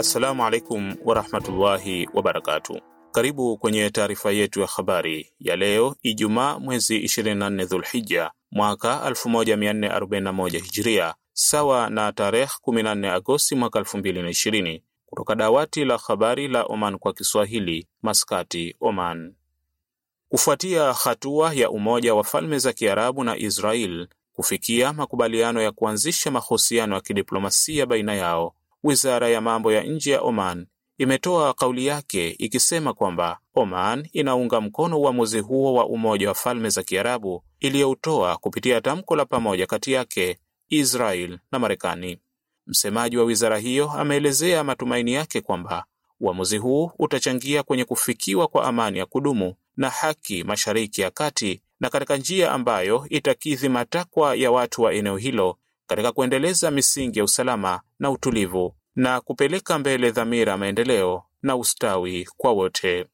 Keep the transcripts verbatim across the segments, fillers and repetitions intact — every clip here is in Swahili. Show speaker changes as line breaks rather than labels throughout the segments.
Assalamu alaikum wa rahmatullahi wa barakatuh. Karibu kwenye taarifa yetu ya habari ya leo Ijumaa mwezi ishirini na nne Dhulhijja mwaka elfu moja mia nne arobaini na moja Hijria, sawa na tarehe kumi na nne Agosti mwaka elfu mbili na ishirini, kutoka dawati la habari la Oman kwa Kiswahili, Maskati, Oman. Kufuatia hatua ya Umoja wa Falme za Kiarabu na Israel kufikia makubaliano ya kuanzisha mahusiano ya kidiplomasia baina yao, Wizara ya Mambo ya Nje ya Oman imetoa kauli yake ikisema kwamba Oman inaunga mkono uamuzi huo wa Umoja wa Falme za Kiarabu iliyoutoa kupitia tamko la pamoja kati yake, Israel na Marekani. Msemaji wa wizara hiyo ameelezea matumaini yake kwamba uamuzi huu utachangia kwenye kufikiwa kwa amani ya kudumu na haki Mashariki ya Kati, na katika njia ambayo itakidhi matakwa ya watu wa eneo hilo katika kuendeleza misingi ya usalama na utulivu na kupeleka mbele dhamira maendeleo na ustawi kwa wote.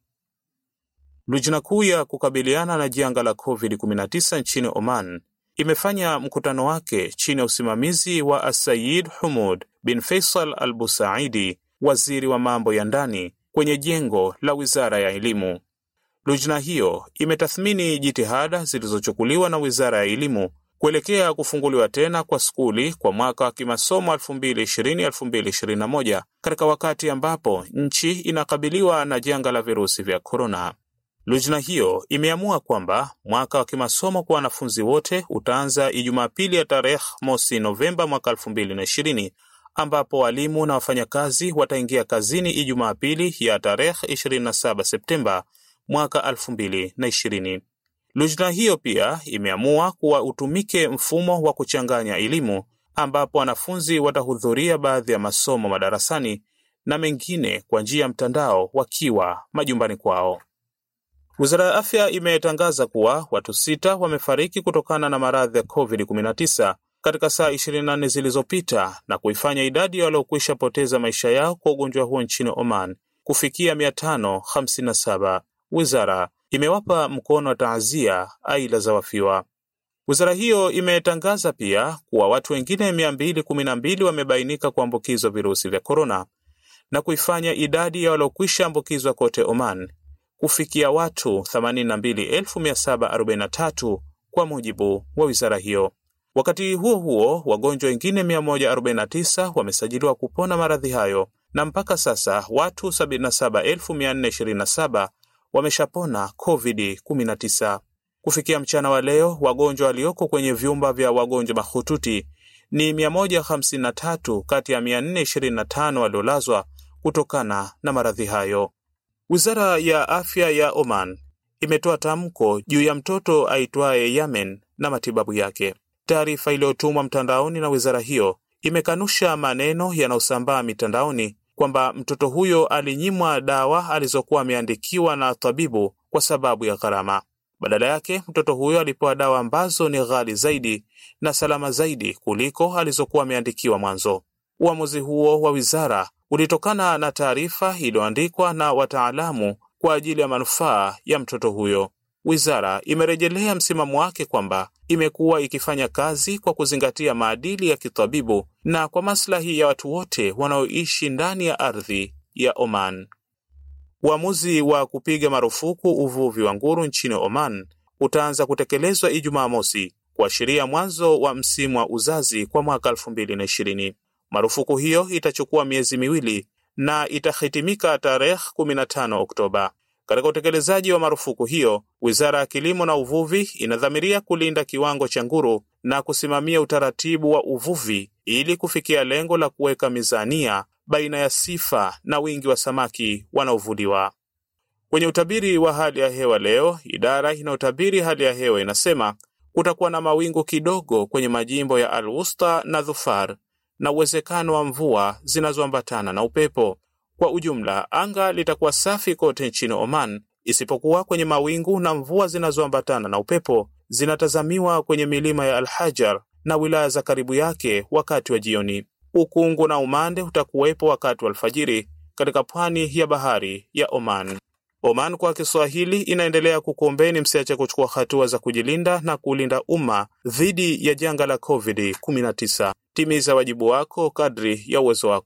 Lujna kuu ya kukabiliana na janga la covid kumi na tisa nchini Oman imefanya mkutano wake chini ya usimamizi wa Asayid Humud bin Faisal al-Busaidi, waziri wa mambo ya ndani, kwenye jengo la Wizara ya Elimu. Lujna hiyo imetathmini jitihada zilizochukuliwa na Wizara ya Elimu kuelekea kufunguliwa tena kwa skuli kwa mwaka wa kimasomo elfu mbili ishirini elfu mbili ishirini na moja katika wakati ambapo nchi inakabiliwa na janga la virusi vya korona. Lujna hiyo imeamua kwamba mwaka wa kimasomo kwa wanafunzi wote utaanza Ijumaa pili ya tarehe mosi Novemba mwaka elfu mbili na ishirini, ambapo walimu na wafanyakazi wataingia kazini Ijumaa pili ya tarehe ishirini na saba Septemba mwaka elfu mbili na ishirini. Lujna hiyo pia imeamua kuwa utumike mfumo wa kuchanganya elimu, ambapo wanafunzi watahudhuria baadhi ya masomo madarasani na mengine kwa njia ya mtandao wakiwa majumbani kwao. Wizara ya Afya imetangaza kuwa watu sita wamefariki kutokana na maradhi ya covid kumi na tisa katika saa ishirini na nne zilizopita, na kuifanya idadi ya waliokwisha poteza maisha yao kwa ugonjwa huo nchini Oman kufikia mia tano hamsini na saba. Wizara imewapa mkono wa taazia aila za wafiwa. Wizara hiyo imetangaza pia kuwa watu wengine mia mbili kumi na mbili wamebainika kuambukizwa virusi vya korona, na kuifanya idadi ya waliokwisha ambukizwa kote Oman kufikia watu themanini na mbili elfu mia saba arobaini na tatu kwa mujibu wa wizara hiyo. Wakati huo huo, wagonjwa wengine mia moja arobaini na tisa wamesajiliwa kupona maradhi hayo, na mpaka sasa watu sabini na saba elfu mia nne ishirini na saba wameshapona covid kumi na tisa. Kufikia mchana wa leo, wagonjwa walioko kwenye vyumba vya wagonjwa mahututi ni mia moja hamsini na tatu kati ya mia nne ishirini na tano waliolazwa kutokana na maradhi hayo. Wizara ya Afya ya Oman imetoa tamko juu ya mtoto aitwaye Yamen na matibabu yake. Taarifa iliyotumwa mtandaoni na wizara hiyo imekanusha maneno yanayosambaa mitandaoni kwamba mtoto huyo alinyimwa dawa alizokuwa ameandikiwa na tabibu kwa sababu ya gharama. Badala yake, mtoto huyo alipewa dawa ambazo ni ghali zaidi na salama zaidi kuliko alizokuwa ameandikiwa mwanzo. Uamuzi huo wa wizara ulitokana na taarifa iliyoandikwa na wataalamu kwa ajili ya manufaa ya mtoto huyo. Wizara imerejelea msimamo wake kwamba imekuwa ikifanya kazi kwa kuzingatia maadili ya kitabibu na kwa maslahi ya watu wote wanaoishi ndani ya ardhi ya Oman. Uamuzi wa kupiga marufuku uvuvi wa nguru nchini Oman utaanza kutekelezwa Ijumaa mosi, kuashiria mwanzo wa msimu wa uzazi kwa mwaka elfu mbili na ishirini. Marufuku hiyo itachukua miezi miwili na itahitimika tarehe kumi na tano Oktoba. Katika utekelezaji wa marufuku hiyo, Wizara ya Kilimo na Uvuvi inadhamiria kulinda kiwango cha nguru na kusimamia utaratibu wa uvuvi ili kufikia lengo la kuweka mizania baina ya sifa na wingi wa samaki wanaovuliwa. Kwenye utabiri wa hali ya hewa leo, idara inayotabiri hali ya hewa inasema kutakuwa na mawingu kidogo kwenye majimbo ya Al-Wusta na Dhufar na uwezekano wa mvua zinazoambatana na upepo. Kwa ujumla, anga litakuwa safi kote nchini Oman, isipokuwa kwenye mawingu na mvua zinazoambatana na upepo zinatazamiwa kwenye milima ya Al-Hajar na wilaya za karibu yake wakati wa jioni. Ukungu na umande utakuwepo wakati wa alfajiri katika pwani ya bahari ya Oman. Oman kwa Kiswahili inaendelea kukuombeni msiache kuchukua hatua za kujilinda na kulinda umma dhidi ya janga la covid kumi na tisa. Timiza wajibu wako kadri ya uwezo wako.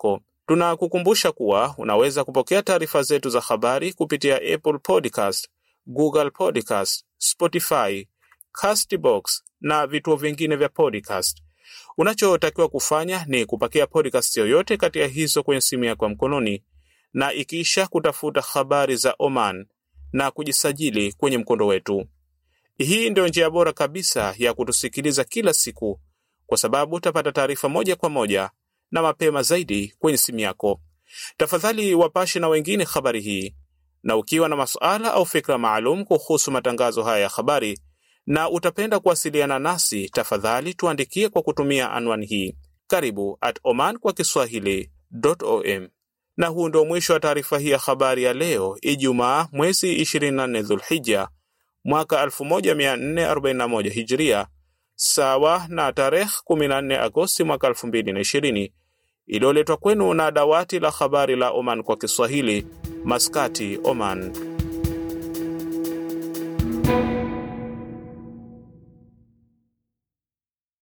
Tunakukumbusha kuwa unaweza kupokea taarifa zetu za habari kupitia Apple Podcast, Google Podcast, Spotify, Castbox na vituo vingine vya podcast. Unachotakiwa kufanya ni kupakia podcast yoyote kati ya hizo kwenye simu yako ya mkononi na ikisha kutafuta habari za Oman na kujisajili kwenye mkondo wetu. Hii ndio njia bora kabisa ya kutusikiliza kila siku, kwa sababu utapata taarifa moja kwa moja na mapema zaidi kwenye simu yako. Tafadhali wapashe na wengine habari hii, na ukiwa na masuala au fikra maalum kuhusu matangazo haya ya habari na utapenda kuwasiliana nasi, tafadhali tuandikie kwa kutumia anwani hii karibu at oman kwa kiswahili dot com. Na huu ndio mwisho wa taarifa hii ya habari ya leo Ijumaa mwezi ishirini na nne Dhulhijja mwaka elfu moja mia nne arobaini na moja Hijria, sawa na tarehe kumi na nne Agosti mwaka elfu mbili na ishirini, iliyoletwa kwenu na dawati la habari la Oman kwa Kiswahili, Maskati, Oman.